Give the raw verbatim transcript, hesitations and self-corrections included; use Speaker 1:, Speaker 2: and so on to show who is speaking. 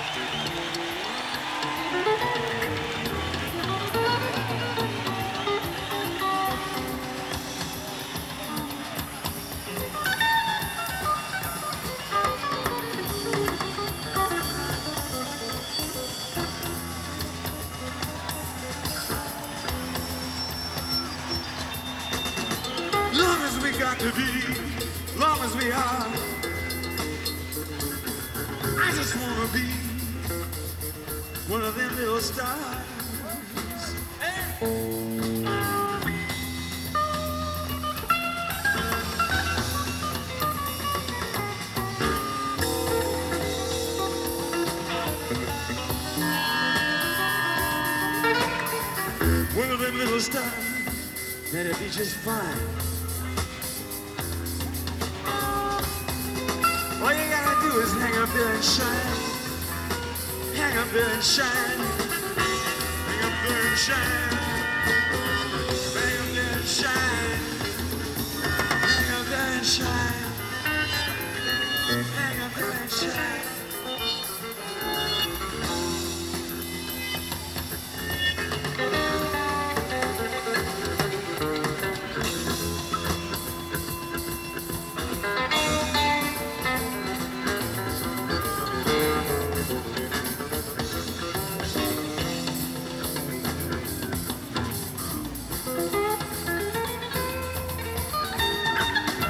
Speaker 1: To be, long as we are, I just wanna be one of them little stars. Hey. One of them little stars that'll be just fine. All you gotta do is hang up there and shine. Hang up there and shine. Hang up there and shine.